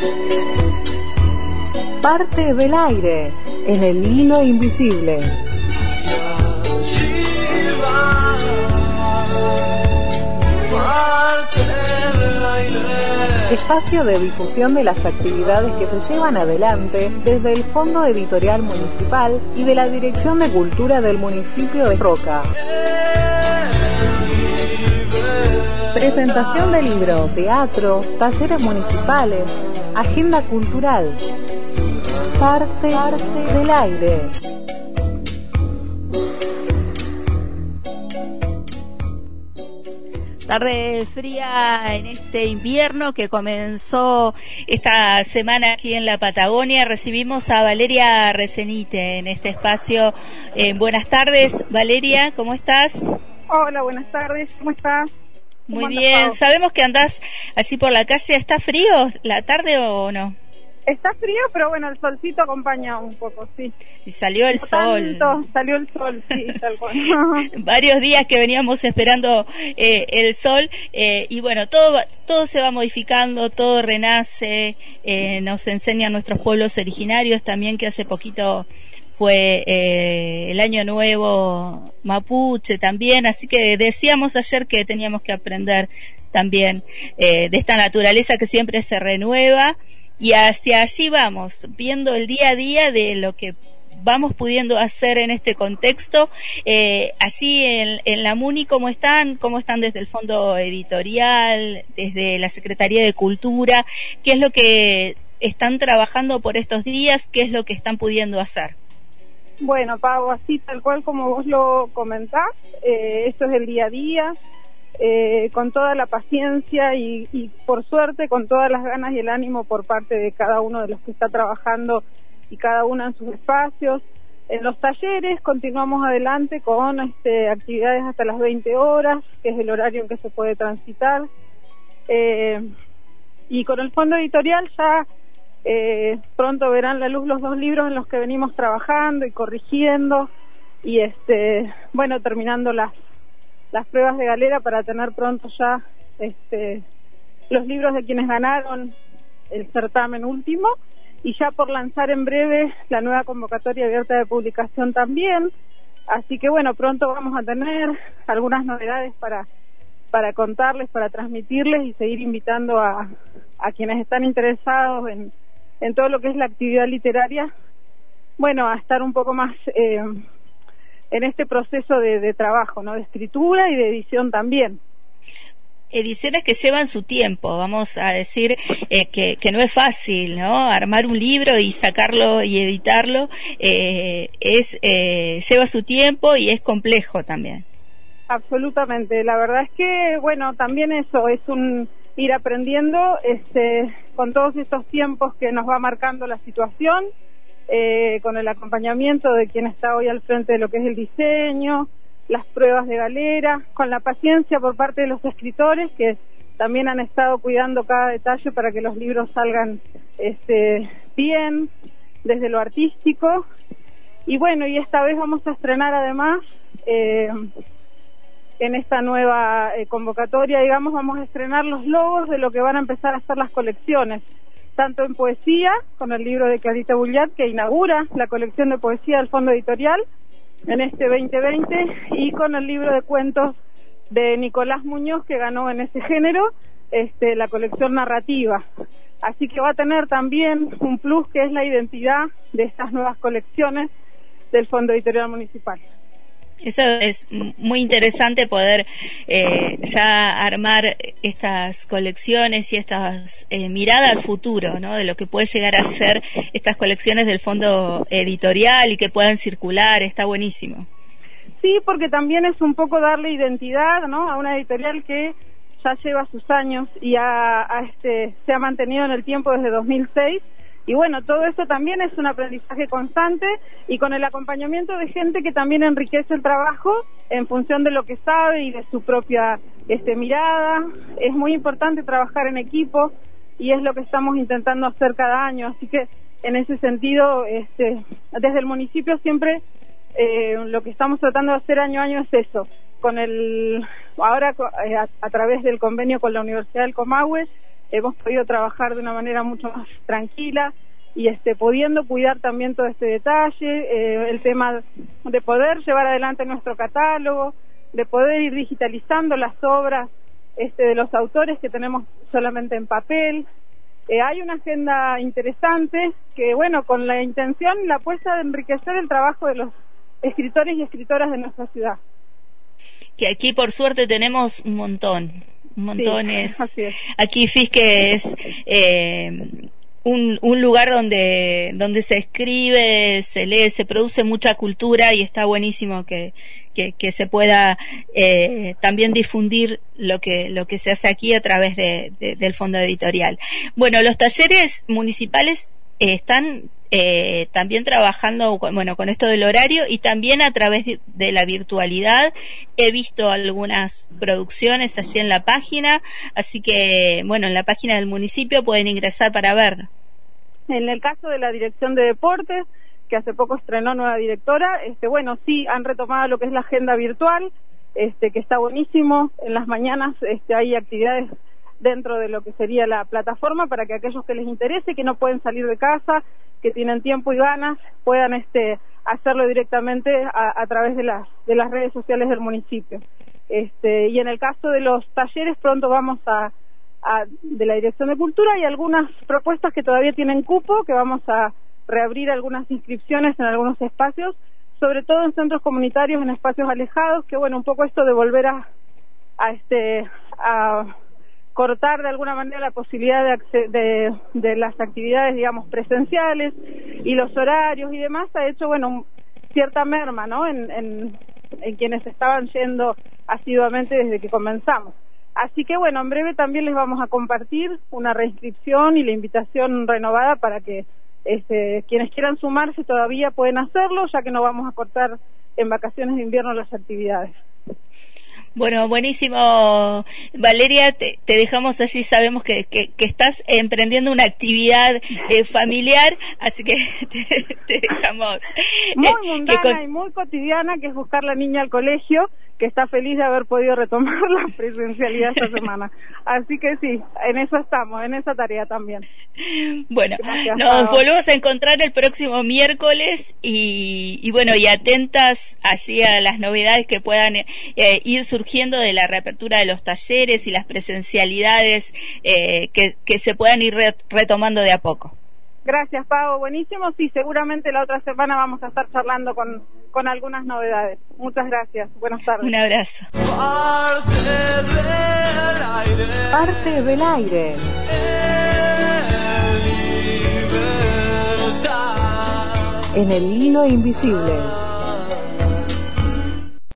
Parte del aire, en el hilo invisible. Espacio de difusión de las actividades que se llevan adelante desde el Fondo Editorial Municipal y de la Dirección de Cultura del municipio de Roca. Presentación de libros, teatro, talleres municipales, agenda cultural. Parte del aire. Tarde fría en este invierno que comenzó esta semana aquí en la Patagonia. Recibimos a Valeria Recenite en este espacio. Buenas tardes, Valeria, ¿cómo estás? Hola, buenas tardes, ¿cómo estás? Muy bien, sabemos que andás allí por la calle. ¿Está frío la tarde o no? Está frío, pero bueno, el solcito acompaña un poco, sí. Y salió el sol. Salió el sol, sí, tal cual. Varios días que veníamos esperando el sol, y bueno, todo se va modificando, todo renace, nos enseñan nuestros pueblos originarios también, que hace poquito fue el año nuevo mapuche también, así que decíamos ayer que teníamos que aprender también de esta naturaleza que siempre se renueva. Y hacia allí vamos, viendo el día a día de lo que vamos pudiendo hacer en este contexto. Allí en la MUNI, ¿cómo están desde el Fondo Editorial, desde la Secretaría de Cultura? ¿Qué es lo que están trabajando por estos días? ¿Qué es lo que están pudiendo hacer? Bueno, Pau, así tal cual como vos lo comentás, esto es el día a día. Con toda la paciencia y por suerte con todas las ganas y el ánimo por parte de cada uno de los que está trabajando y cada uno en sus espacios. En los talleres continuamos adelante con actividades hasta las 20 horas, que es el horario en que se puede transitar. Y con el Fondo Editorial ya pronto verán la luz los 2 libros en los que venimos trabajando y corrigiendo y bueno, terminando las pruebas de galera para tener pronto ya los libros de quienes ganaron el certamen último y ya por lanzar en breve la nueva convocatoria abierta de publicación también. Así que bueno, pronto vamos a tener algunas novedades para contarles, para transmitirles y seguir invitando a quienes están interesados en todo lo que es la actividad literaria, bueno, a estar un poco más en este proceso de trabajo, ¿no? De escritura y de edición también. Ediciones que llevan su tiempo, vamos a decir que no es fácil, ¿no? Armar un libro y sacarlo y editarlo lleva su tiempo y es complejo también. Absolutamente, la verdad es que, bueno, también eso es un ir aprendiendo con todos estos tiempos que nos va marcando la situación. Con el acompañamiento de quien está hoy al frente de lo que es el diseño, las pruebas de galera, con la paciencia por parte de los escritores que también han estado cuidando cada detalle para que los libros salgan bien, desde lo artístico. Y bueno, y esta vez vamos a estrenar además en esta nueva convocatoria, digamos, vamos a estrenar los logos de lo que van a empezar a ser las colecciones, tanto en poesía, con el libro de Clarita Bulliat, que inaugura la colección de poesía del Fondo Editorial en este 2020, y con el libro de cuentos de Nicolás Muñoz, que ganó en ese género la colección narrativa. Así que va a tener también un plus, que es la identidad de estas nuevas colecciones del Fondo Editorial Municipal. Eso es muy interesante, poder ya armar estas colecciones y estas mirada al futuro, ¿no? De lo que puede llegar a ser estas colecciones del Fondo Editorial y que puedan circular. Está buenísimo. Sí, porque también es un poco darle identidad, ¿no?, a una editorial que ya lleva sus años y se ha mantenido en el tiempo desde 2006. Y bueno, todo eso también es un aprendizaje constante y con el acompañamiento de gente que también enriquece el trabajo en función de lo que sabe y de su propia mirada. Es muy importante trabajar en equipo y es lo que estamos intentando hacer cada año. Así que en ese sentido, desde el municipio siempre lo que estamos tratando de hacer año a año es eso. Ahora a través del convenio con la Universidad del Comahue, hemos podido trabajar de una manera mucho más tranquila y pudiendo cuidar también todo este detalle, el tema de poder llevar adelante nuestro catálogo, de poder ir digitalizando las obras de los autores que tenemos solamente en papel. Hay una agenda interesante que, bueno, con la intención y la apuesta de enriquecer el trabajo de los escritores y escritoras de nuestra ciudad. Que aquí por suerte tenemos un montón Sí, así es. Aquí Fisque es un lugar donde se escribe, se lee, se produce mucha cultura y está buenísimo que se pueda también difundir lo que se hace aquí a través del fondo editorial. Bueno, los talleres municipales están también trabajando con esto del horario y también a través de la virtualidad. He visto algunas producciones allí en la página, así que en la página del municipio pueden ingresar para ver. En el caso de la Dirección de Deportes, que hace poco estrenó nueva directora, sí han retomado lo que es la agenda virtual, que está buenísimo. En las mañanas hay actividades dentro de lo que sería la plataforma para que aquellos que les interese, que no pueden salir de casa, que tienen tiempo y ganas, puedan hacerlo directamente a través de las redes sociales del municipio. Y en el caso de los talleres, pronto vamos de la Dirección de Cultura, hay algunas propuestas que todavía tienen cupo, que vamos a reabrir algunas inscripciones en algunos espacios, sobre todo en centros comunitarios, en espacios alejados, que un poco esto de volver a cortar de alguna manera la posibilidad de las actividades, digamos, presenciales y los horarios y demás, ha hecho, cierta merma, ¿no?, en quienes estaban yendo asiduamente desde que comenzamos. Así que, en breve también les vamos a compartir una reinscripción y la invitación renovada para que quienes quieran sumarse todavía pueden hacerlo, ya que no vamos a cortar en vacaciones de invierno las actividades. Bueno, buenísimo, Valeria, te dejamos allí, sabemos que estás emprendiendo una actividad familiar, así que te dejamos. Muy mundana y muy cotidiana, que es buscar la niña al colegio, que está feliz de haber podido retomar la presencialidad esta semana. Así que sí, en eso estamos, en esa tarea también. Bueno, gracias, nos volvemos a encontrar el próximo miércoles y atentas allí a las novedades que puedan ir surgiendo de la reapertura de los talleres y las presencialidades que se puedan ir retomando de a poco. Gracias, Pau. Buenísimo. Sí, seguramente la otra semana vamos a estar charlando con algunas novedades. Muchas gracias. Buenas tardes. Un abrazo. Parte del aire. En el hilo invisible.